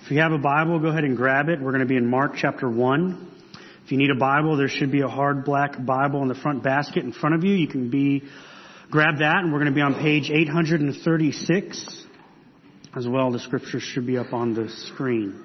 If you have a Bible, go ahead and grab it. We're going to be in Mark chapter 1. If you need a Bible, there should be a hard black Bible in the front basket in front of you. You can grab that, and we're going to be on page 836. As well, the scriptures should be up on the screen.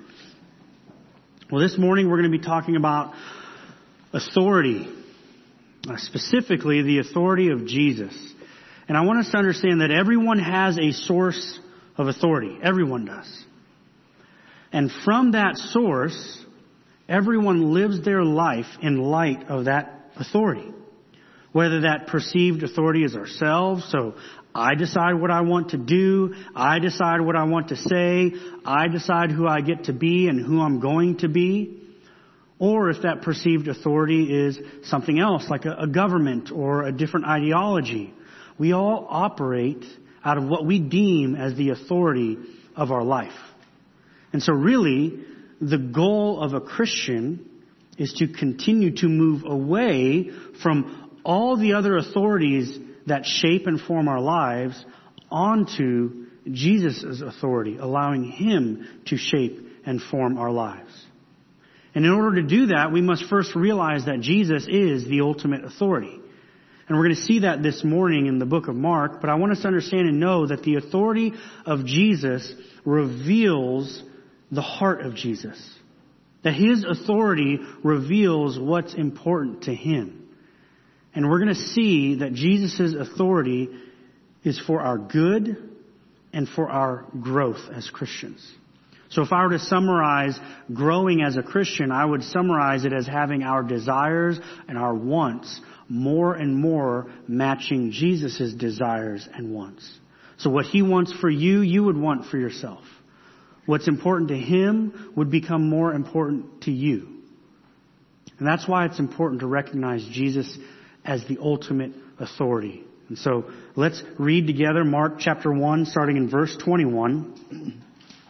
Well, this morning we're going to be talking about authority, specifically the authority of Jesus. And I want us to understand that everyone has a source of authority. Everyone does. And from that source, everyone lives their life in light of that authority. Whether that perceived authority is ourselves, so I decide what I want to do, I decide what I want to say, I decide who I get to be and who I'm going to be. Or if that perceived authority is something else, like a government or a different ideology. We all operate out of what we deem as the authority of our life. And so really, the goal of a Christian is to continue to move away from all the other authorities that shape and form our lives onto Jesus' authority, allowing Him to shape and form our lives. And in order to do that, we must first realize that Jesus is the ultimate authority. And we're going to see that this morning in the book of Mark, but I want us to understand and know that the authority of Jesus reveals the heart of Jesus. That His authority reveals what's important to Him. And we're going to see that Jesus' authority is for our good and for our growth as Christians. So if I were to summarize growing as a Christian, I would summarize it as having our desires and our wants more and more matching Jesus' desires and wants. So what He wants for you, you would want for yourself. What's important to Him would become more important to you. And that's why it's important to recognize Jesus as the ultimate authority. And so let's read together Mark chapter 1, starting in verse 21.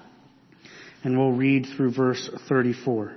And we'll read through verse 34.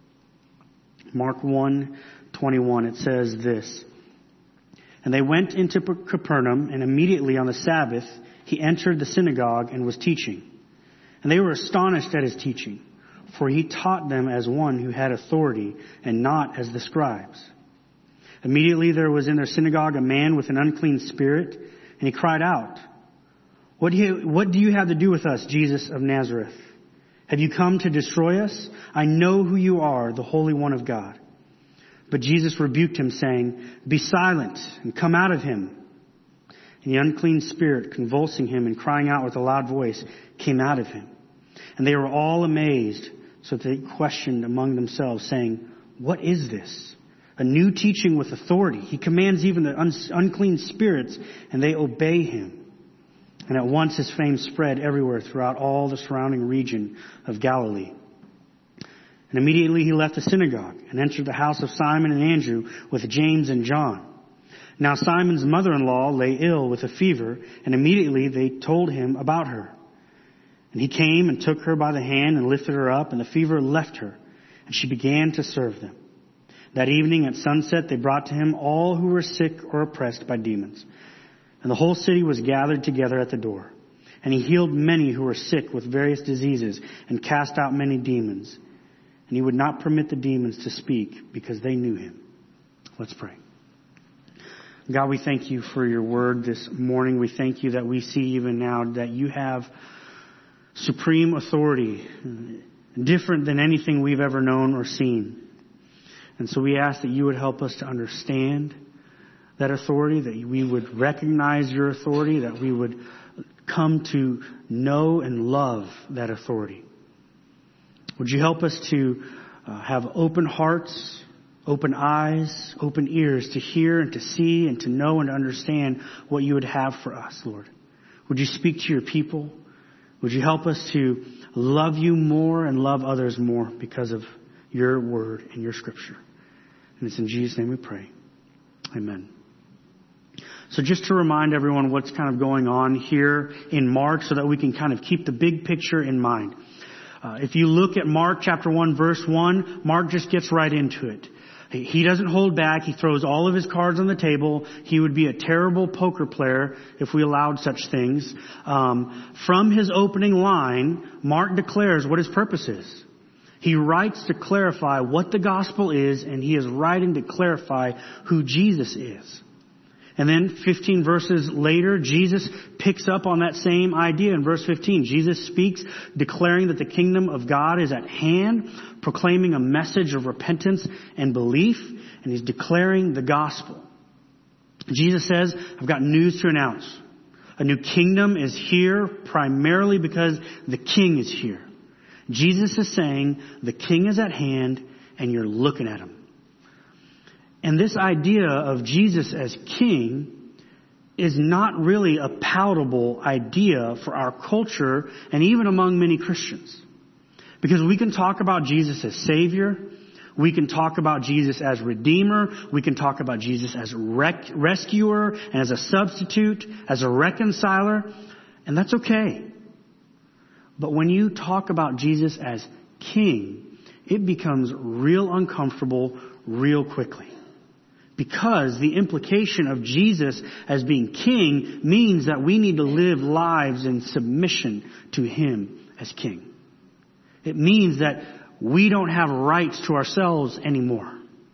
Mark 1:21, it says this. And they went into Capernaum, and immediately on the Sabbath He entered the synagogue and was teaching. And they were astonished at His teaching, for He taught them as one who had authority, and not as the scribes. Immediately there was in their synagogue a man with an unclean spirit, and he cried out, What do you have to do with us, Jesus of Nazareth? Have you come to destroy us? I know who you are, the Holy One of God. But Jesus rebuked him, saying, Be silent, and come out of him. And the unclean spirit, convulsing him and crying out with a loud voice, came out of him. And they were all amazed, so that they questioned among themselves, saying, What is this? A new teaching with authority. He commands even the unclean spirits, and they obey Him. And at once His fame spread everywhere throughout all the surrounding region of Galilee. And immediately He left the synagogue and entered the house of Simon and Andrew with James and John. Now Simon's mother-in-law lay ill with a fever, and immediately they told Him about her. And He came and took her by the hand and lifted her up, and the fever left her, and she began to serve them. That evening at sunset they brought to Him all who were sick or oppressed by demons. And the whole city was gathered together at the door. And He healed many who were sick with various diseases and cast out many demons. And He would not permit the demons to speak because they knew Him. Let's pray. God, we thank You for Your word this morning. We thank You that we see even now that You have supreme authority, different than anything we've ever known or seen. And so we ask that You would help us to understand that authority, that we would recognize Your authority, that we would come to know and love that authority. Would You help us to have open hearts, open eyes, open ears to hear and to see and to know and to understand what You would have for us, Lord. Would You speak to Your people? Would You help us to love You more and love others more because of Your word and Your scripture? And it's in Jesus' name we pray. Amen. So just to remind everyone what's kind of going on here in Mark so that we can kind of keep the big picture in mind. If you look at Mark chapter 1 verse 1, Mark just gets right into it. He doesn't hold back. He throws all of his cards on the table. He would be a terrible poker player if we allowed such things. From his opening line, Mark declares what his purpose is. He writes to clarify what the gospel is, and he is writing to clarify who Jesus is. And then 15 verses later, Jesus picks up on that same idea. In verse 15, Jesus speaks, declaring that the kingdom of God is at hand, proclaiming a message of repentance and belief, and he's declaring the gospel. Jesus says, I've got news to announce. A new kingdom is here primarily because the king is here. Jesus is saying the king is at hand and you're looking at him. And this idea of Jesus as king is not really a palatable idea for our culture and even among many Christians. Because we can talk about Jesus as Savior. We can talk about Jesus as Redeemer. We can talk about Jesus as rescuer and as a substitute, as a reconciler. And that's okay. But when you talk about Jesus as King, it becomes real uncomfortable real quickly. Because the implication of Jesus as being King means that we need to live lives in submission to Him as King. It means that we don't have rights to ourselves anymore.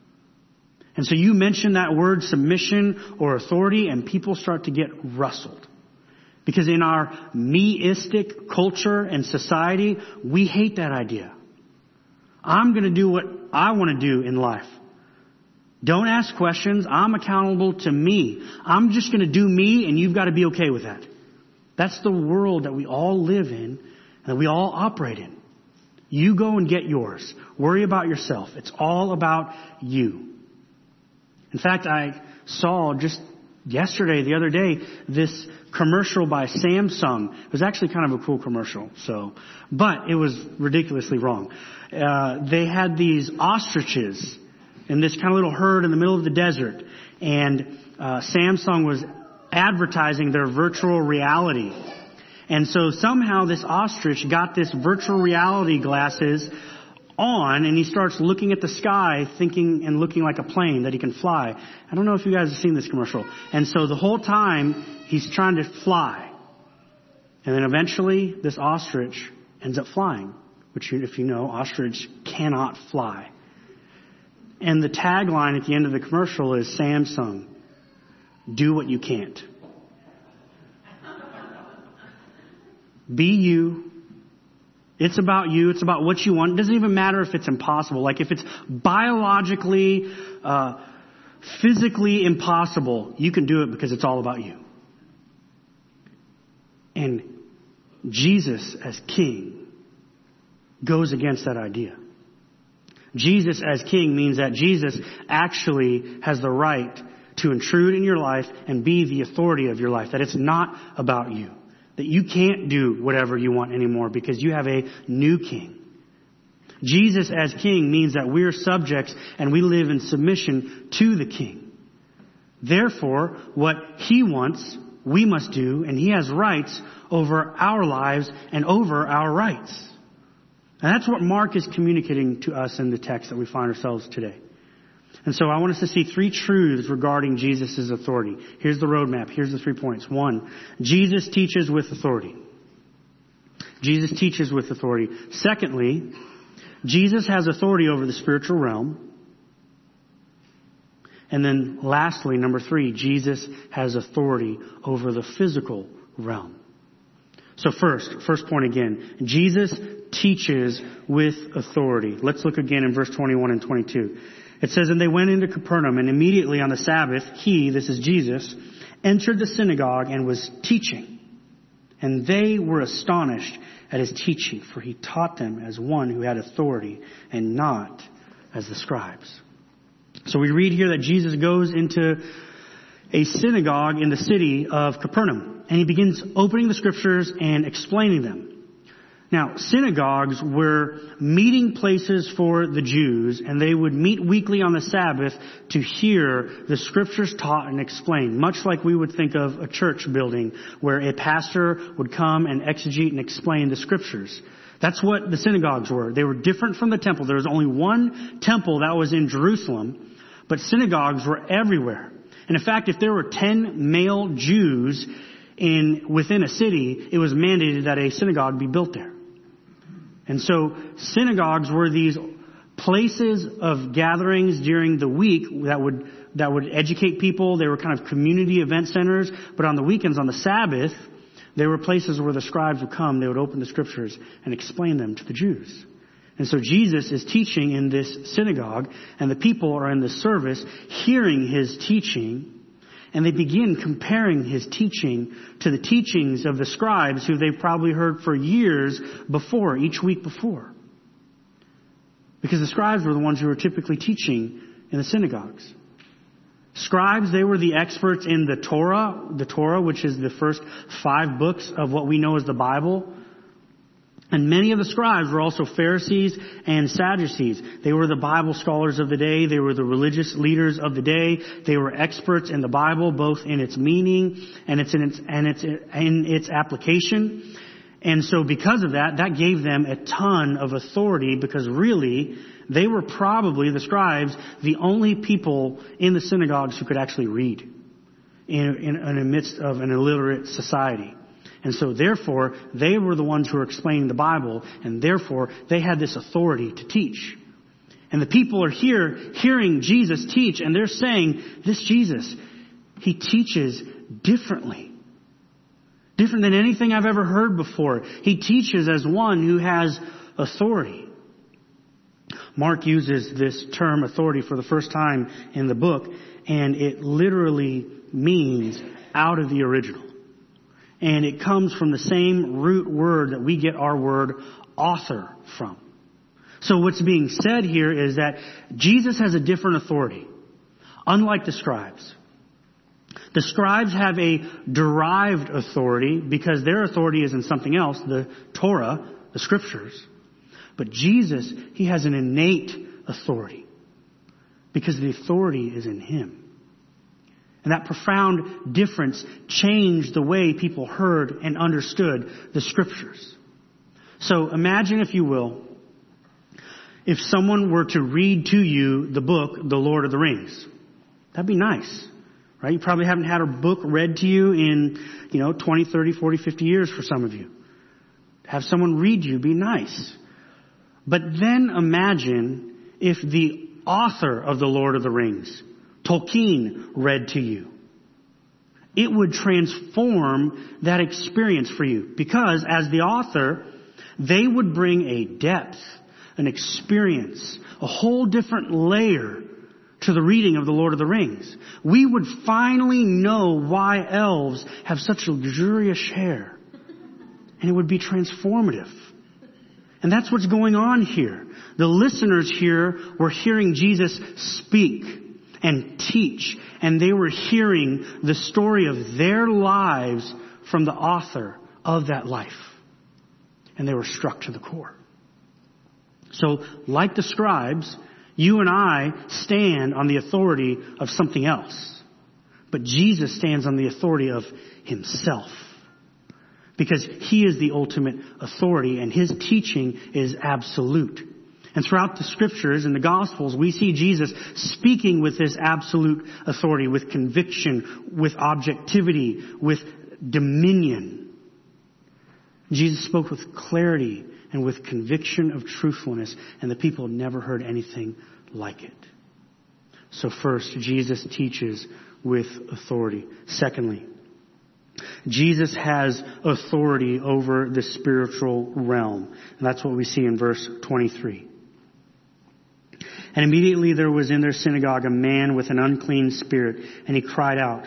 And so you mention that word submission or authority and people start to get rustled. Because in our me-istic culture and society, we hate that idea. I'm going to do what I want to do in life. Don't ask questions. I'm accountable to me. I'm just going to do me and you've got to be okay with that. That's the world that we all live in and that we all operate in. You go and get yours. Worry about yourself. It's all about you. In fact, I saw just yesterday, the other day, this commercial by Samsung. It was actually kind of a cool commercial, but it was ridiculously wrong. They had these ostriches in this kind of little herd in the middle of the desert, and Samsung was advertising their virtual reality. And so somehow this ostrich got this virtual reality glasses on, and he starts looking at the sky, thinking and looking like a plane that he can fly. I don't know if you guys have seen this commercial. And so the whole time he's trying to fly. And then eventually this ostrich ends up flying, which if you know, ostrich cannot fly. And the tagline at the end of the commercial is Samsung, do what you can't. Be you. It's about you. It's about what you want. It doesn't even matter if it's impossible. Like if it's biologically, physically impossible, you can do it because it's all about you. And Jesus as King goes against that idea. Jesus as King means that Jesus actually has the right to intrude in your life and be the authority of your life. That it's not about you. That you can't do whatever you want anymore because you have a new King. Jesus as King means that we're subjects and we live in submission to the King. Therefore, what He wants, we must do, and He has rights over our lives and over our rights. And that's what Mark is communicating to us in the text that we find ourselves today. And so I want us to see three truths regarding Jesus' authority. Here's the roadmap. Here's the 3 points. 1, Jesus teaches with authority. Jesus teaches with authority. Secondly, Jesus has authority over the spiritual realm. And then lastly, number 3, Jesus has authority over the physical realm. So first point again, Jesus teaches with authority. Let's look again in verse 21 and 22. It says, and they went into Capernaum, and immediately on the Sabbath, He, this is Jesus, entered the synagogue and was teaching. And they were astonished at His teaching, for He taught them as one who had authority and not as the scribes. So we read here that Jesus goes into a synagogue in the city of Capernaum, and He begins opening the scriptures and explaining them. Now, synagogues were meeting places for the Jews, and they would meet weekly on the Sabbath to hear the scriptures taught and explained, much like we would think of a church building where a pastor would come and exegete and explain the scriptures. That's what the synagogues were. They were different from the temple. There was only one temple that was in Jerusalem, but synagogues were everywhere. And in fact, if there were 10 male Jews within a city, it was mandated that a synagogue be built there. And so synagogues were these places of gatherings during the week that would educate people. They were kind of community event centers. But on the weekends, on the Sabbath, they were places where the scribes would come. They would open the scriptures and explain them to the Jews. And so Jesus is teaching in this synagogue, and the people are in the service hearing his teaching. And they begin comparing his teaching to the teachings of the scribes who they've probably heard for years before, each week before. Because the scribes were the ones who were typically teaching in the synagogues. Scribes, they were the experts in the Torah, which is the first 5 books of what we know as the Bible. And many of the scribes were also Pharisees and Sadducees. They were the Bible scholars of the day. They were the religious leaders of the day. They were experts in the Bible, both in its meaning and in its application. And so because of that, that gave them a ton of authority, because really, they were probably, the scribes, the only people in the synagogues who could actually read in the midst of an illiterate society. And so therefore, they were the ones who were explaining the Bible, and therefore they had this authority to teach. And the people are here hearing Jesus teach, and they're saying, this Jesus, he teaches differently. Different than anything I've ever heard before. He teaches as one who has authority. Mark uses this term authority for the first time in the book, and it literally means out of the original. And it comes from the same root word that we get our word author from. So what's being said here is that Jesus has a different authority, unlike the scribes. The scribes have a derived authority because their authority is in something else, the Torah, the scriptures. But Jesus, he has an innate authority because the authority is in him. And that profound difference changed the way people heard and understood the scriptures. So imagine, if you will, if someone were to read to you the book, The Lord of the Rings. That'd be nice, right? You probably haven't had a book read to you in, 20, 30, 40, 50 years for some of you. Have someone read you be nice. But then imagine if the author of The Lord of the Rings, Tolkien, read to you. It would transform that experience for you, because as the author, they would bring a depth, an experience, a whole different layer to the reading of The Lord of the Rings. We would finally know why elves have such luxurious hair. And it would be transformative. And that's what's going on here. The listeners here were hearing Jesus speak and teach, and they were hearing the story of their lives from the author of that life. And they were struck to the core. So, like the scribes, you and I stand on the authority of something else. But Jesus stands on the authority of himself. Because he is the ultimate authority, and his teaching is absolute. And throughout the scriptures and the gospels, we see Jesus speaking with this absolute authority, with conviction, with objectivity, with dominion. Jesus spoke with clarity and with conviction of truthfulness, and the people had never heard anything like it. So first, Jesus teaches with authority. Secondly, Jesus has authority over the spiritual realm. And that's what we see in verse 23. And immediately there was in their synagogue a man with an unclean spirit, and he cried out,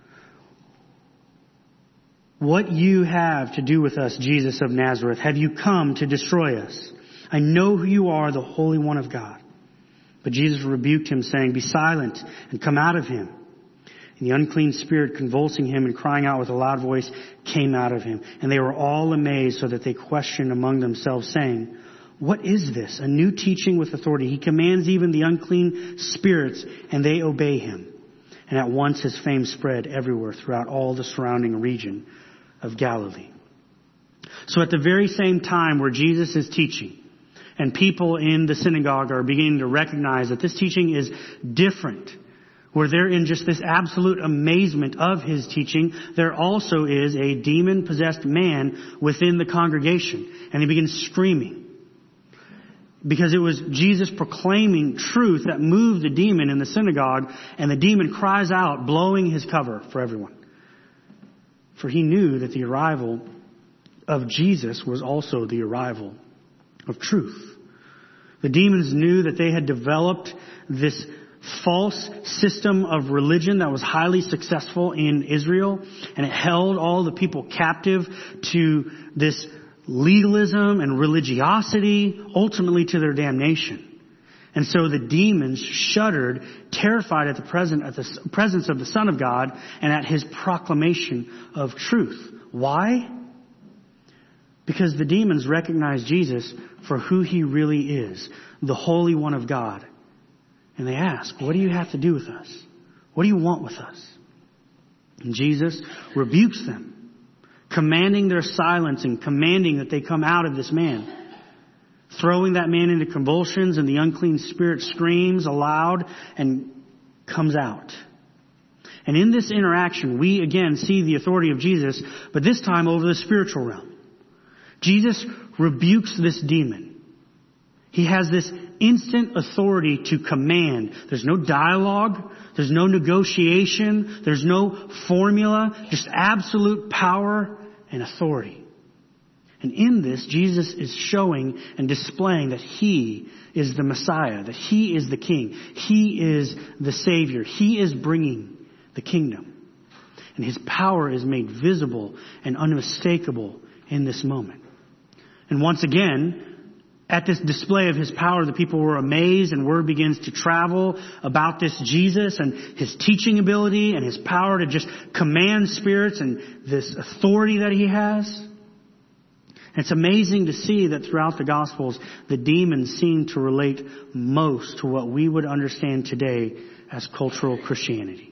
"What you have to do with us, Jesus of Nazareth? Have you come to destroy us? I know who you are, the Holy One of God." But Jesus rebuked him, saying, "Be silent and come out of him." And the unclean spirit, convulsing him and crying out with a loud voice, came out of him. And they were all amazed, so that they questioned among themselves, saying, "What is this? A new teaching with authority. He commands even the unclean spirits, and they obey him." And at once his fame spread everywhere throughout all the surrounding region of Galilee. So at the very same time where Jesus is teaching, and people in the synagogue are beginning to recognize that this teaching is different, where they're in just this absolute amazement of his teaching, there also is a demon-possessed man within the congregation. And he begins screaming. Because it was Jesus proclaiming truth that moved the demon in the synagogue, and the demon cries out, blowing his cover for everyone. For he knew that the arrival of Jesus was also the arrival of truth. The demons knew that they had developed this false system of religion that was highly successful in Israel, and it held all the people captive to this legalism and religiosity, ultimately to their damnation. And so the demons shuddered, terrified at the presence of the Son of God and at his proclamation of truth. Why? Because the demons recognized Jesus for who he really is, the Holy One of God. And they ask, "What do you have to do with us? What do you want with us?" And Jesus rebukes them, commanding their silence and commanding that they come out of this man. Throwing that man into convulsions, and the unclean spirit screams aloud and comes out. And in this interaction, we again see the authority of Jesus, but this time over the spiritual realm. Jesus rebukes this demon. He has this instant authority to command. There's no dialogue. There's no negotiation. There's no formula. Just absolute power and authority. And in this, Jesus is showing and displaying that he is the Messiah, that he is the King. He is the Savior. He is bringing the kingdom. And his power is made visible and unmistakable in this moment. And once again, at this display of his power, the people were amazed, and word begins to travel about this Jesus and his teaching ability and his power to just command spirits and this authority that he has. And it's amazing to see that throughout the Gospels, the demons seem to relate most to what we would understand today as cultural Christianity.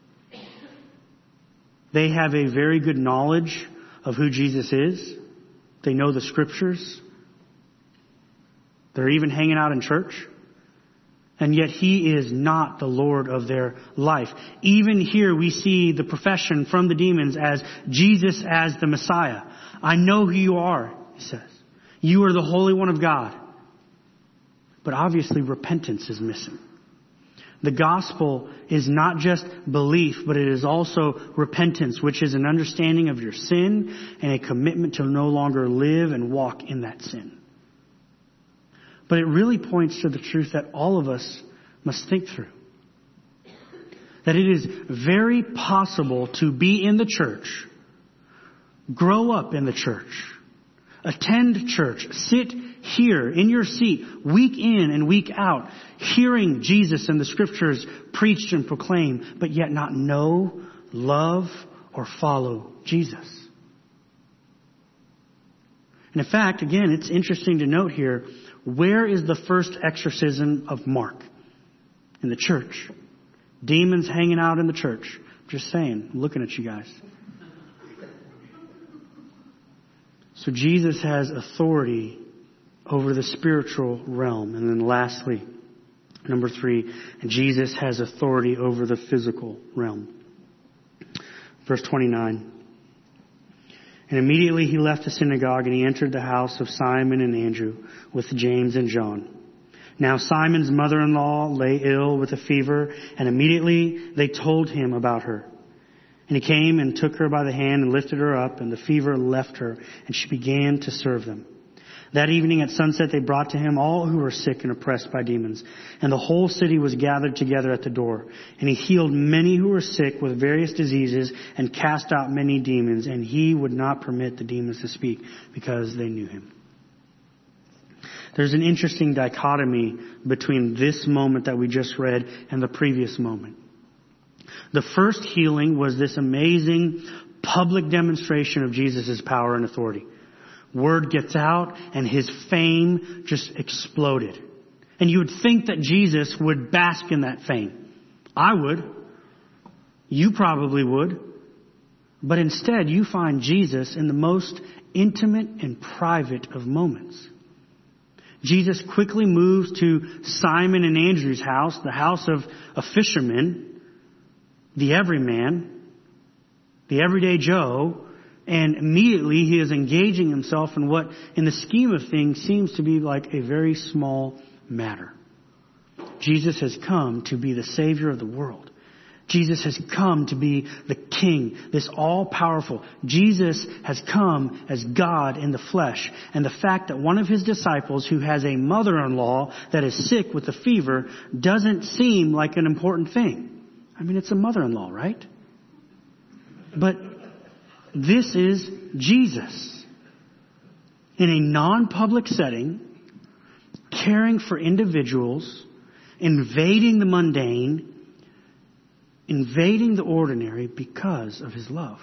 They have a very good knowledge of who Jesus is. They know the scriptures. They're even hanging out in church. And yet he is not the Lord of their life. Even here we see the profession from the demons as Jesus as the Messiah. "I know who you are," he says. "You are the Holy One of God." But obviously repentance is missing. The gospel is not just belief, but it is also repentance, which is an understanding of your sin and a commitment to no longer live and walk in that sin. But it really points to the truth that all of us must think through. That it is very possible to be in the church, grow up in the church, attend church, sit here in your seat week in and week out, hearing Jesus and the scriptures preached and proclaimed, but yet not know, love, or follow Jesus. And in fact, again, it's interesting to note here, where is the first exorcism of Mark? In the church. Demons hanging out in the church. Just saying, I'm looking at you guys. So Jesus has authority over the spiritual realm. And then lastly, number 3, Jesus has authority over the physical realm. Verse 29. And immediately he left the synagogue and he entered the house of Simon and Andrew with James and John. Now Simon's mother-in-law lay ill with a fever, and immediately they told him about her. And he came and took her by the hand and lifted her up, and the fever left her, and she began to serve them. That evening at sunset they brought to him all who were sick and oppressed by demons. And the whole city was gathered together at the door. And he healed many who were sick with various diseases and cast out many demons. And he would not permit the demons to speak because they knew him. There's an interesting dichotomy between this moment that we just read and the previous moment. The first healing was this amazing public demonstration of Jesus' power and authority. Word gets out and his fame just exploded. And you would think that Jesus would bask in that fame. I would. You probably would. But instead, you find Jesus in the most intimate and private of moments. Jesus quickly moves to Simon and Andrew's house, the house of a fisherman, the everyman, the everyday Joe, and immediately he is engaging himself in what, in the scheme of things, seems to be like a very small matter. Jesus has come to be the Savior of the world. Jesus has come to be the King, this all-powerful. Jesus has come as God in the flesh. And the fact that one of his disciples, who has a mother-in-law that is sick with a fever, doesn't seem like an important thing. I mean, it's a mother-in-law, right? But this is Jesus in a non-public setting, caring for individuals, invading the mundane, invading the ordinary because of his love.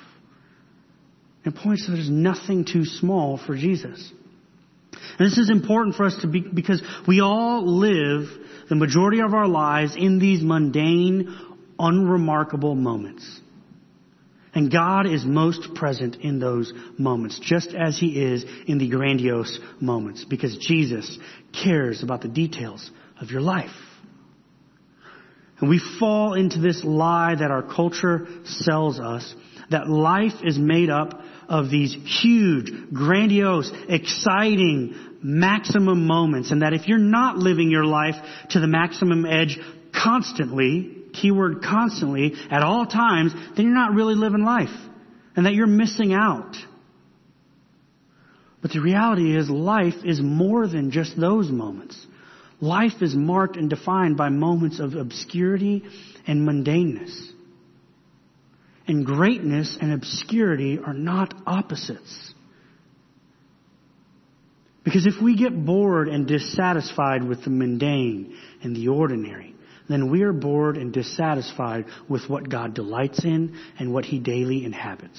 It points to there's nothing too small for Jesus. And this is important for us to be, because we all live the majority of our lives in these mundane, unremarkable moments. And God is most present in those moments, just as he is in the grandiose moments, because Jesus cares about the details of your life. And we fall into this lie that our culture sells us, that life is made up of these huge, grandiose, exciting, maximum moments, and that if you're not living your life to the maximum edge constantly, keyword constantly, at all times, then you're not really living life, and that you're missing out. But the reality is, life is more than just those moments. Life is marked and defined by moments of obscurity and mundaneness. And greatness and obscurity are not opposites. Because if we get bored and dissatisfied with the mundane and the ordinary, then we are bored and dissatisfied with what God delights in and what he daily inhabits.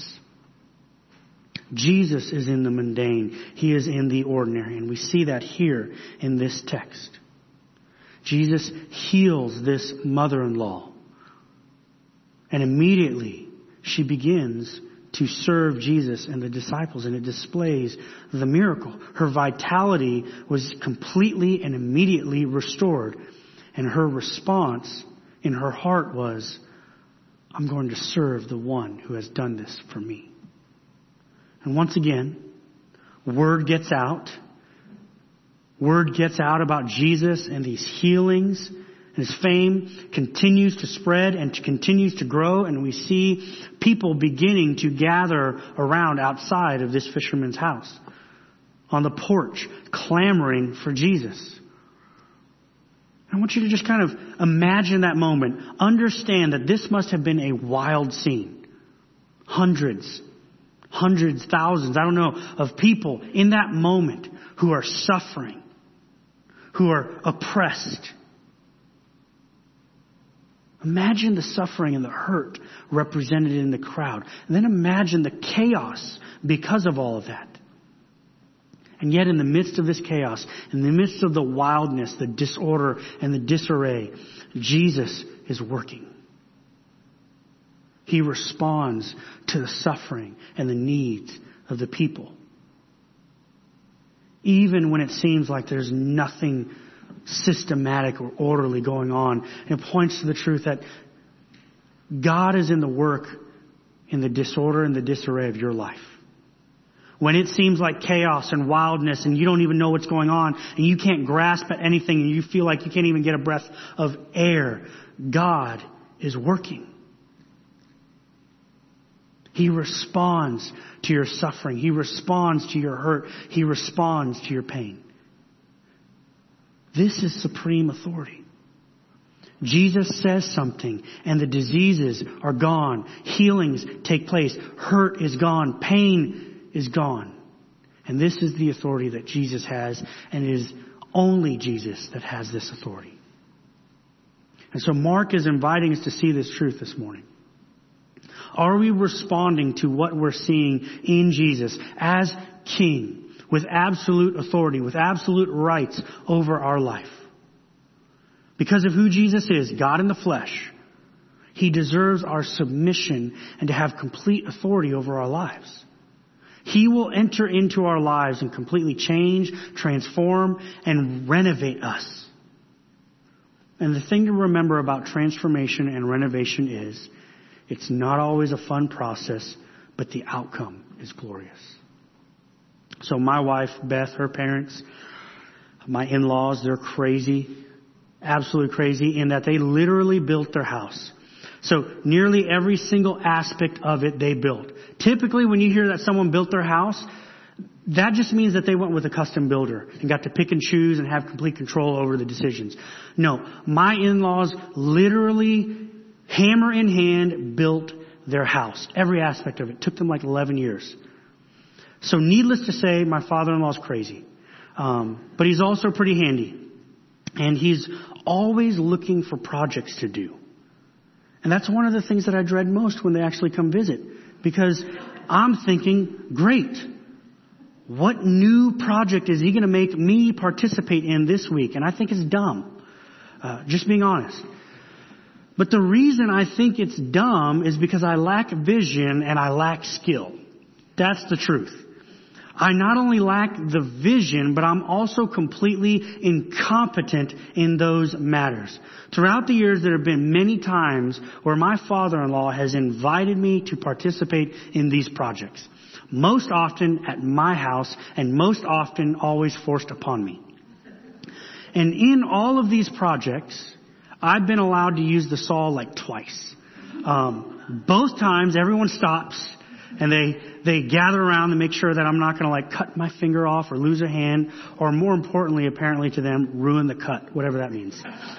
Jesus is in the mundane. He is in the ordinary. And we see that here in this text. Jesus heals this mother-in-law. And immediately she begins to serve Jesus and the disciples, and it displays the miracle. Her vitality was completely and immediately restored. And her response in her heart was, I'm going to serve the one who has done this for me. And once again, word gets out. Word gets out about Jesus and these healings. And his fame continues to spread and continues to grow. And we see people beginning to gather around outside of this fisherman's house, on the porch, clamoring for Jesus. I want you to just kind of imagine that moment. Understand that this must have been a wild scene. Hundreds, thousands, I don't know, of people in that moment who are suffering, who are oppressed. Imagine the suffering and the hurt represented in the crowd. And then imagine the chaos because of all of that. And yet in the midst of this chaos, in the midst of the wildness, the disorder, and the disarray, Jesus is working. He responds to the suffering and the needs of the people. Even when it seems like there's nothing systematic or orderly going on. And it points to the truth that God is in the work in the disorder and the disarray of your life. When it seems like chaos and wildness and you don't even know what's going on and you can't grasp at anything and you feel like you can't even get a breath of air, God is working. He responds to your suffering. He responds to your hurt. He responds to your pain. This is supreme authority. Jesus says something and the diseases are gone. Healings take place. Hurt is gone. Pain is gone. And this is the authority that Jesus has, and it is only Jesus that has this authority. And so Mark is inviting us to see this truth this morning. Are we responding to what we're seeing in Jesus as King, with absolute authority, with absolute rights over our life? Because of who Jesus is, God in the flesh, He deserves our submission and to have complete authority over our lives. He will enter into our lives and completely change, transform, and renovate us. And the thing to remember about transformation and renovation is, it's not always a fun process, but the outcome is glorious. So my wife, Beth, her parents, my in-laws, they're crazy, absolutely crazy, in that they literally built their house. So nearly every single aspect of it they built. Typically when you hear that someone built their house, that just means that they went with a custom builder and got to pick and choose and have complete control over the decisions. No, my in-laws literally, hammer in hand, built their house. Every aspect of it. Took them like 11 years. So needless to say, my father-in-law is crazy. But he's also pretty handy. And he's always looking for projects to do. And that's one of the things that I dread most when they actually come visit. Because I'm thinking, great. What new project is he going to make me participate in this week? And I think it's dumb. Just being honest. But the reason I think it's dumb is because I lack vision and I lack skill. That's the truth. I not only lack the vision, but I'm also completely incompetent in those matters. Throughout the years, there have been many times where my father-in-law has invited me to participate in these projects. Most often at my house, and most often always forced upon me. And in all of these projects, I've been allowed to use the saw like twice. Both times, everyone stops and they gather around to make sure that I'm not going to like cut my finger off or lose a hand, or more importantly, apparently to them, ruin the cut, whatever that means.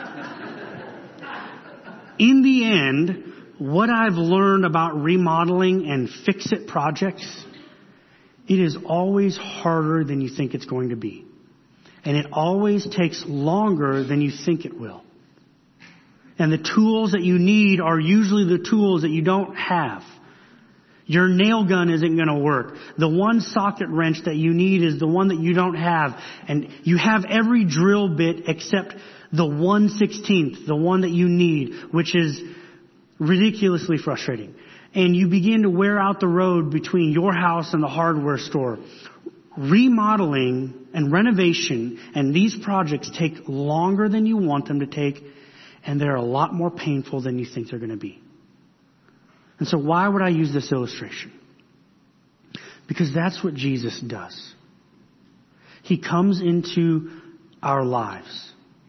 In the end, what I've learned about remodeling and fix-it projects, it is always harder than you think it's going to be. And it always takes longer than you think it will. And the tools that you need are usually the tools that you don't have. Your nail gun isn't going to work. The one socket wrench that you need is the one that you don't have. And you have every drill bit except the 1/16th, the one that you need, which is ridiculously frustrating. And you begin to wear out the road between your house and the hardware store. Remodeling and renovation and these projects take longer than you want them to take, and they're a lot more painful than you think they're going to be. And so why would I use this illustration? Because that's what Jesus does. He comes into our lives,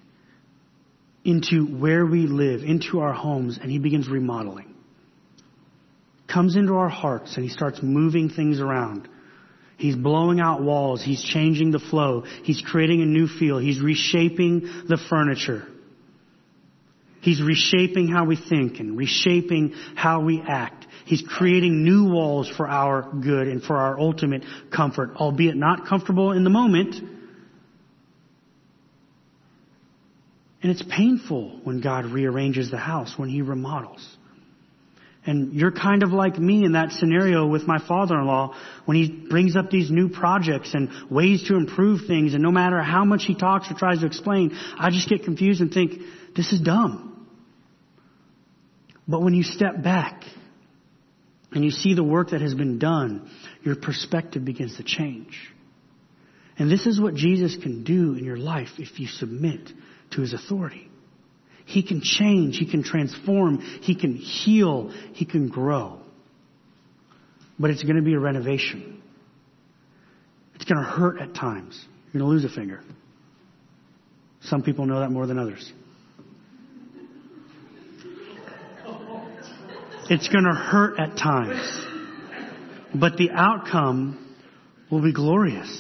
into where we live, into our homes, and He begins remodeling. Comes into our hearts and He starts moving things around. He's blowing out walls. He's changing the flow. He's creating a new feel. He's reshaping the furniture. He's reshaping how we think and reshaping how we act. He's creating new walls for our good and for our ultimate comfort, albeit not comfortable in the moment. And it's painful when God rearranges the house, when He remodels. And you're kind of like me in that scenario with my father-in-law when he brings up these new projects and ways to improve things. And no matter how much he talks or tries to explain, I just get confused and think, this is dumb. But when you step back and you see the work that has been done, your perspective begins to change. And this is what Jesus can do in your life if you submit to His authority. He can change. He can transform. He can heal. He can grow. But it's going to be a renovation. It's going to hurt at times. You're going to lose a finger. Some people know that more than others. It's going to hurt at times. But the outcome will be glorious.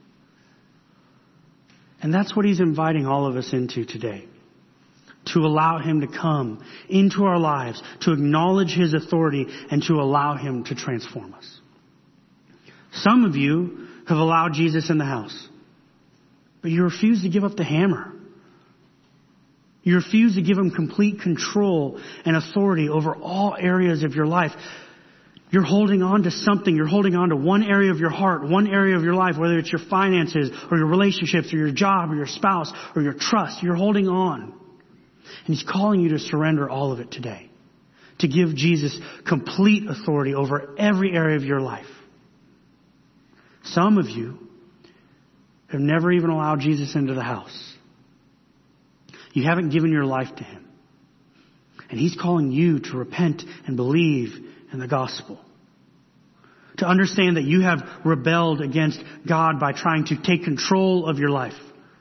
And that's what He's inviting all of us into today. To allow Him to come into our lives, to acknowledge His authority, and to allow Him to transform us. Some of you have allowed Jesus in the house, but you refuse to give up the hammer. You refuse to give Him complete control and authority over all areas of your life. You're holding on to something. You're holding on to one area of your heart, one area of your life, whether it's your finances or your relationships or your job or your spouse or your trust. You're holding on. And He's calling you to surrender all of it today. To give Jesus complete authority over every area of your life. Some of you have never even allowed Jesus into the house. You haven't given your life to Him. And He's calling you to repent and believe in the gospel. To understand that you have rebelled against God by trying to take control of your life.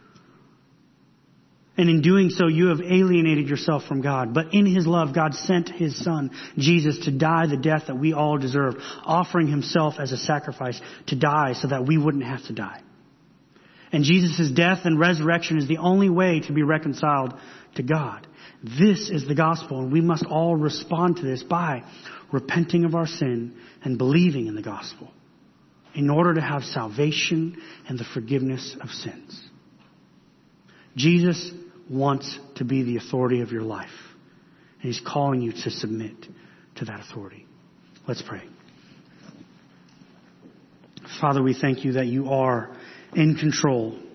And in doing so, you have alienated yourself from God. But in His love, God sent His Son, Jesus, to die the death that we all deserve, offering Himself as a sacrifice to die so that we wouldn't have to die. And Jesus' death and resurrection is the only way to be reconciled to God. This is the gospel, and we must all respond to this by repenting of our sin and believing in the gospel in order to have salvation and the forgiveness of sins. Jesus wants to be the authority of your life, and He's calling you to submit to that authority. Let's pray. Father, we thank You that You are in control.